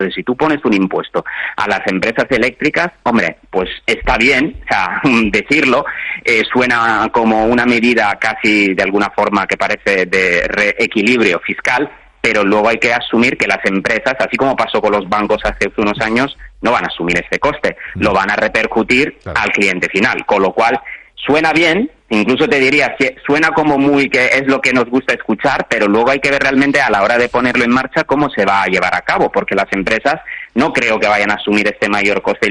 Entonces, si tú pones un impuesto a las empresas eléctricas, hombre, pues está bien, o sea, decirlo, suena como una medida casi de alguna forma que parece de reequilibrio fiscal, pero luego hay que asumir que las empresas, así como pasó con los bancos hace unos años, no van a asumir este coste, lo van a repercutir al cliente final, con lo cual suena bien, incluso te diría, suena como muy que es lo que nos gusta escuchar, pero luego hay que ver realmente a la hora de ponerlo en marcha cómo se va a llevar a cabo, porque las empresas no creo que vayan a asumir este mayor coste